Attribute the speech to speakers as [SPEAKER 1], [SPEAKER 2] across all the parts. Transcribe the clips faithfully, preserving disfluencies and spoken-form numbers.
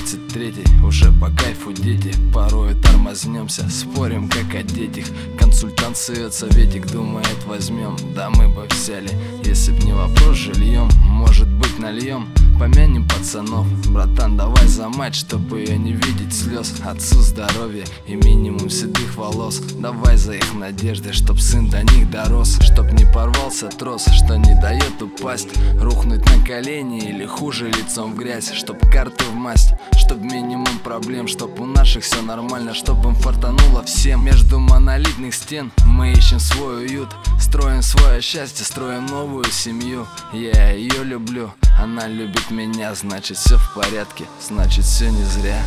[SPEAKER 1] двадцать третий, уже по кайфу дети. Порою тормознемся, спорим как о детях. Консультант сует советик, думает возьмем. Да мы бы взяли, если б не вопрос жильем. Может быть нальем, помянем пацанов. Братан, давай за мать, чтобы ее не видеть слез. Отцу здоровья и минимум седых волос. Давай за их надежды, чтоб сын до них дорос. Чтоб не порвался трос, что не дает упасть. Рухнуть на колени или хуже лицом в грязь. Чтоб карты в масть, чтоб минимум проблем. Чтоб у наших все нормально, чтоб им фартануло всем. Между монолитных стен мы ищем свой уют. Строим свое счастье, строим новую семью. Я ее люблю, она любит меня. Значит все в порядке, значит все не зря.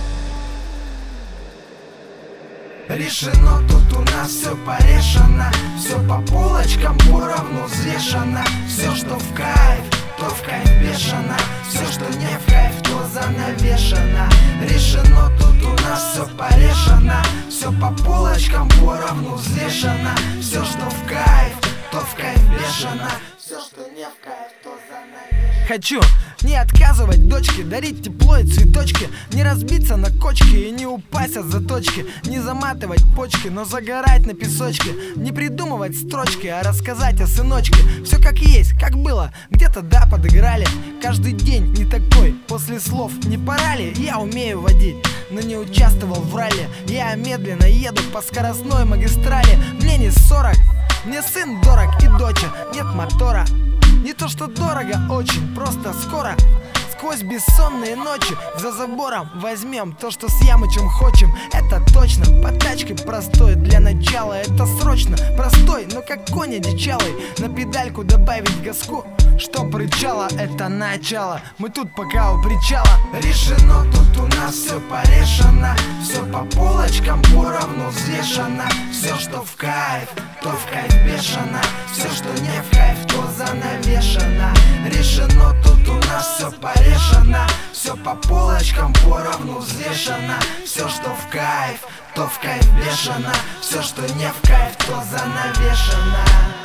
[SPEAKER 2] Решено, тут у нас все порешено. Все по полочкам поровну взвешено. Все, что в кайф, то в кайф бешено. Все, что не в кайф, то занавешено. Решено, тут у нас все порешено. Все по полочкам поровну взвешено. Все, что в кайф, то в кайф бешено. Все, что не в кайф, то занавешено.
[SPEAKER 3] Хочу не отказывать дочке, дарить тепло и цветочки. Не разбиться на кочки и не упасть от заточки. Не заматывать почки, но загорать на песочке. Не придумывать строчки, а рассказать о сыночке. Все как есть, как было, где-то да, подыграли. Каждый день не такой, после слов не пора ли? Я умею водить, но не участвовал в ралли. Я медленно еду по скоростной магистрали. Мне не сорок, мне сын дорог и доча, нет мотора. Не то что дорого, очень просто скоро. Сквозь бессонные ночи за забором возьмем то, что с Ямычем хочем. Это точно, по тачке простой для начала. Это срочно, простой, но как конь одичалый. На педальку добавить газку, чтоб рычало, это начало. Мы тут пока у причала.
[SPEAKER 2] Решено, тут у нас все порешено. Все по полочкам поровну взвешено. Все, что в кайф, то в кайф бешено. Все, что не в кайф, то занавешено. Решено, тут у нас все порешено. Все по полочкам поровну взвешено. Все, что в кайф, то в кайф бешено. Все, что не в кайф, то занавешено.